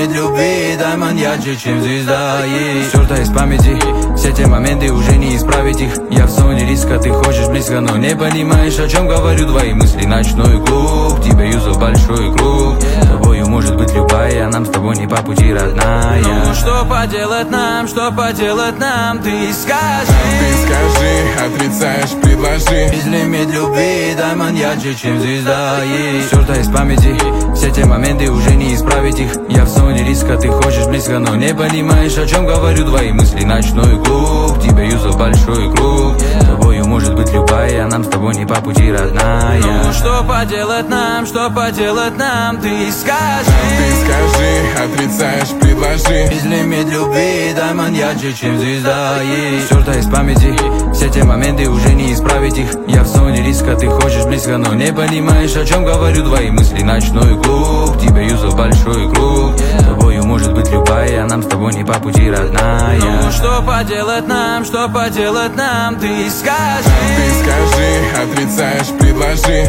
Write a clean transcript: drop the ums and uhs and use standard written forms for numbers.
лимит любви, даймонд ярче, чем звезда. Стерто из памяти, все те моменты уже не исправить их. Я в зоне риска, ты хочешь близко, но не понимаешь, о чем говорю. Твои мысли ночной клуб, тебя юзал большой круг. Тобою может быть любая, нам с тобой не по пути, родная. Ну что поделать нам, ты скажи. Ты скажи, отрицаешь, предложи. Безлимит любви, даймонд ярче, чем звезда. Стерто из памяти, все те моменты уже не исправить их. Я в зоне риска, ты хочешь близко, но не понимаешь, о чем говорю. Твои мысли ночной клуб, тебя юзал большой круг. Тобою может быть любая, нам с тобой не по пути, родная. Ну что поделать нам, ты скажи. Ты скажи, отрицаешь, предложи. Безлимит любви, даймонд ярче, чем звезда. Стерто из памяти, все те моменты уже не исправить их. Я в зоне риска, ты хочешь близко, но не понимаешь, о чем говорю. Твои мысли ночной клуб, тебя юзал большой круг. Тобою может быть любая, нам с тобой не по пути, родная. Ну что поделать нам, ты скажи. Ты скажи, отрицаешь, предложи.